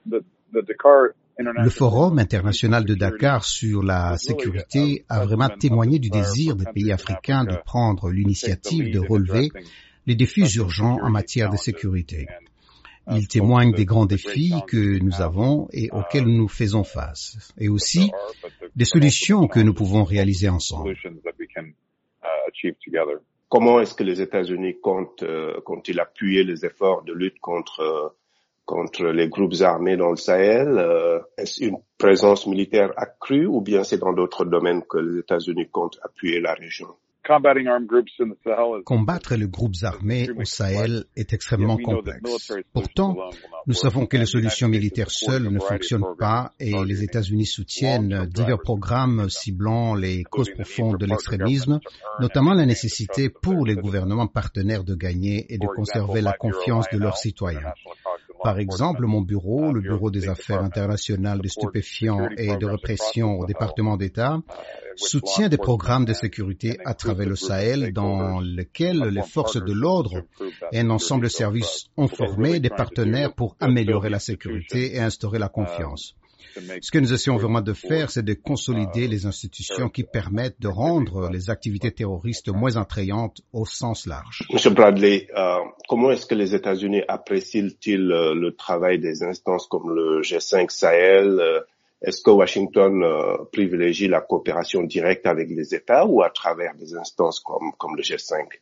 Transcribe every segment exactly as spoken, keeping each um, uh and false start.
Le Forum international de Dakar sur la sécurité a vraiment témoigné du désir des pays africains de prendre l'initiative de relever les défis urgents en matière de sécurité. Il témoigne des grands défis que nous avons et auxquels nous faisons face, et aussi des solutions que nous pouvons réaliser ensemble. Comment est-ce que les États-Unis comptent, euh, comptent-ils appuyer les efforts de lutte contre euh, contre les groupes armés dans le Sahel? euh, Est-ce une présence militaire accrue ou bien c'est dans d'autres domaines que les États-Unis comptent appuyer la région? Combattre les groupes armés au Sahel est extrêmement complexe. Pourtant, nous savons que les solutions militaires seules ne fonctionnent pas et les États-Unis soutiennent divers programmes ciblant les causes profondes de l'extrémisme, notamment la nécessité pour les gouvernements partenaires de gagner et de conserver la confiance de leurs citoyens. Par exemple, mon bureau, le Bureau des Affaires internationales des stupéfiants et de répression au département d'État, soutient des programmes de sécurité à travers le Sahel dans lesquels les forces de l'ordre et un ensemble de services ont formé des partenaires pour améliorer la sécurité et instaurer la confiance. Ce que nous essayons vraiment de faire, c'est de consolider les institutions qui permettent de rendre les activités terroristes moins attrayantes au sens large. Monsieur Bradley, euh, comment est-ce que les États-Unis apprécient-ils euh, le travail des instances comme le G cinq Sahel? euh, Est-ce que Washington euh, privilégie la coopération directe avec les États ou à travers des instances comme, comme le G cinq?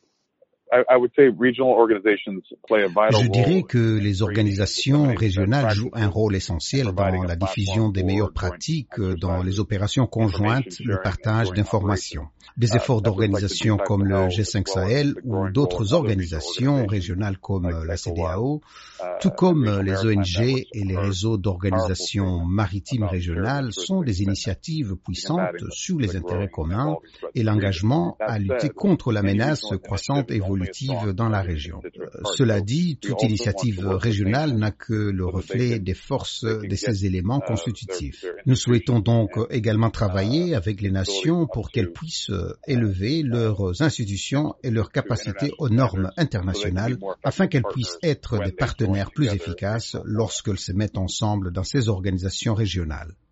Je dirais que les organisations régionales jouent un rôle essentiel dans la diffusion des meilleures pratiques, dans les opérations conjointes, le partage d'informations. Des efforts d'organisations comme le G cinq Sahel ou d'autres organisations régionales comme la C D A O, tout comme les O N G et les réseaux d'organisations maritimes régionales sont des initiatives puissantes sur les intérêts communs et l'engagement à lutter contre la menace croissante et évolutive dans la région. Cela dit, toute initiative régionale n'a que le reflet des forces de ces éléments constitutifs. Nous souhaitons donc également travailler avec les nations pour qu'elles puissent élever leurs institutions et leurs capacités aux normes internationales afin qu'elles puissent être des partenaires plus efficaces lorsqu'elles se mettent ensemble dans ces organisations régionales.